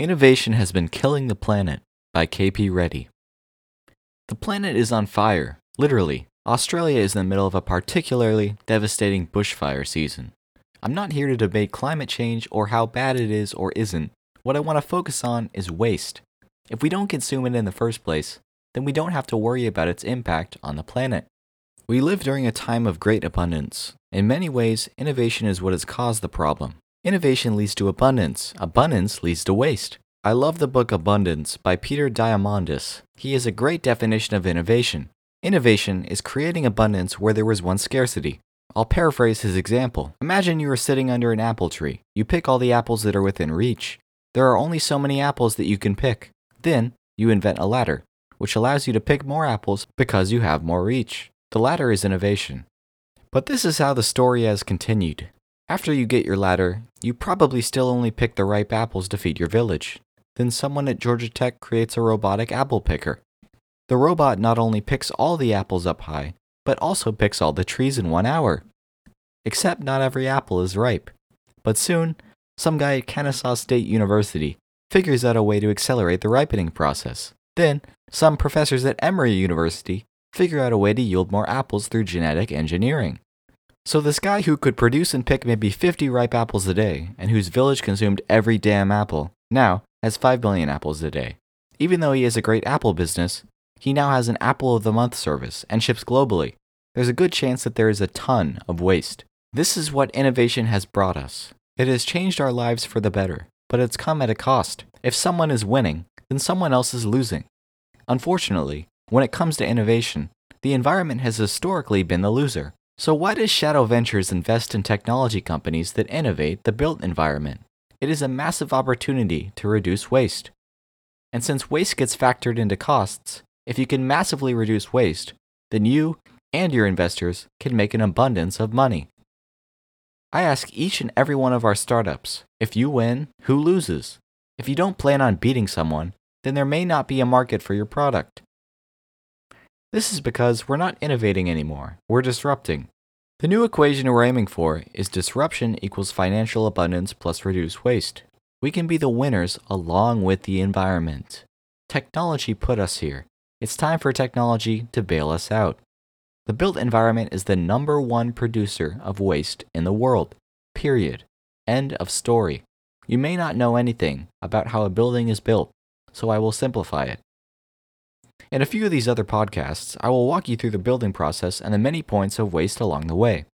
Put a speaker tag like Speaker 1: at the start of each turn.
Speaker 1: Innovation Has Been Killing the Planet by K.P. Reddy. The planet is on fire, literally. Australia is in the middle of a particularly devastating bushfire season. I'm not here to debate climate change or how bad it is or isn't. What I want to focus on is waste. If we don't consume it in the first place, then we don't have to worry about its impact on the planet. We live during a time of great abundance. In many ways, innovation is what has caused the problem. Innovation leads to abundance. Abundance leads to waste. I love the book Abundance by Peter Diamandis. He is a great definition of innovation. Innovation is creating abundance where there was once scarcity. I'll paraphrase his example. Imagine you are sitting under an apple tree. You pick all the apples that are within reach. There are only so many apples that you can pick. Then, you invent a ladder, which allows you to pick more apples because you have more reach. The ladder is innovation. But this is how the story has continued. After you get your ladder, you probably still only pick the ripe apples to feed your village. Then someone at Georgia Tech creates a robotic apple picker. The robot not only picks all the apples up high, but also picks all the trees in 1 hour. Except not every apple is ripe. But soon, some guy at Kennesaw State University figures out a way to accelerate the ripening process. Then, some professors at Emory University figure out a way to yield more apples through genetic engineering. So this guy who could produce and pick maybe 50 ripe apples a day, and whose village consumed every damn apple, now has 5 billion apples a day. Even though he has a great apple business, he now has an Apple of the Month service and ships globally. There's a good chance that there is a ton of waste. This is what innovation has brought us. It has changed our lives for the better, but it's come at a cost. If someone is winning, then someone else is losing. Unfortunately, when it comes to innovation, the environment has historically been the loser. So why does Shadow Ventures invest in technology companies that innovate the built environment? It is a massive opportunity to reduce waste. And since waste gets factored into costs, if you can massively reduce waste, then you and your investors can make an abundance of money. I ask each and every one of our startups, if you win, who loses? If you don't plan on beating someone, then there may not be a market for your product. This is because we're not innovating anymore, we're disrupting. The new equation we're aiming for is disruption equals financial abundance plus reduced waste. We can be the winners along with the environment. Technology put us here. It's time for technology to bail us out. The built environment is the #1 producer of waste in the world. Period. End of story. You may not know anything about how a building is built, so I will simplify it. In a few of these other podcasts, I will walk you through the building process and the many points of waste along the way.